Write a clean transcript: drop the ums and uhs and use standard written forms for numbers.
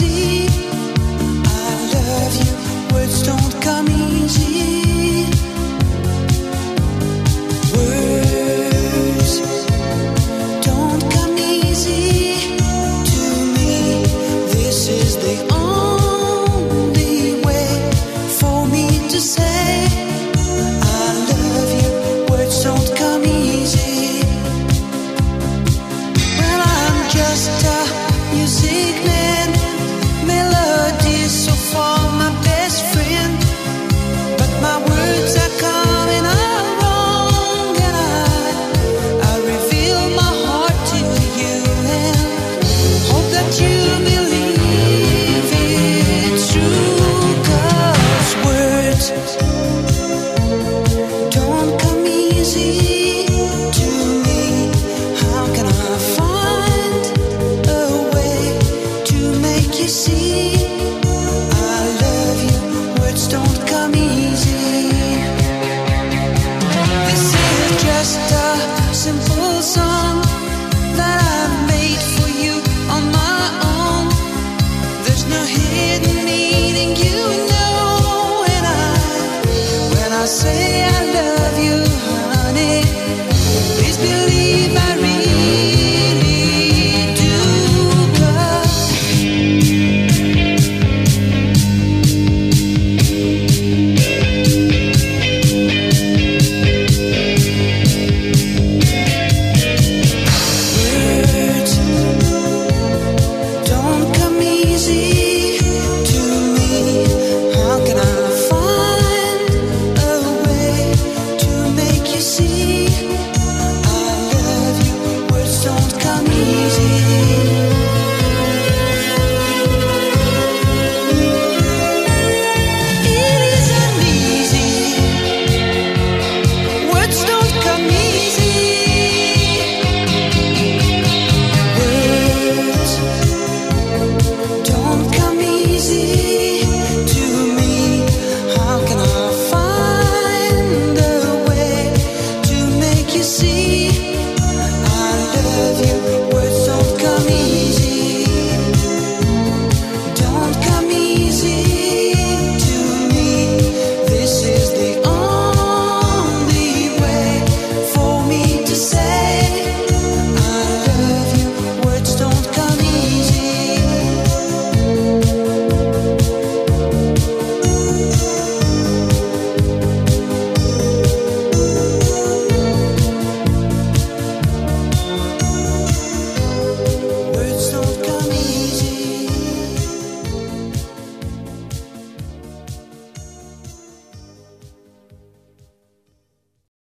easy. I love you, words don't come easy. Words don't come easy to me. This is the only way for me to say I love you. Words don't come easy. Well, I'm just a music man, melodies so far my best friend, but my words are coming out wrong, and I reveal my heart to you and hope that you believe it's true, 'cause words don't come easy to me. How can I find a way to make you see I love you? Words don't come easy. This is just a simple song that I made for you on my own. There's no hidden meaning, you know, and when I say I love you, honey, please believe I really do, 'cause words don't come easy to me. How can I find a way to make you see I love you? Words don't come easy.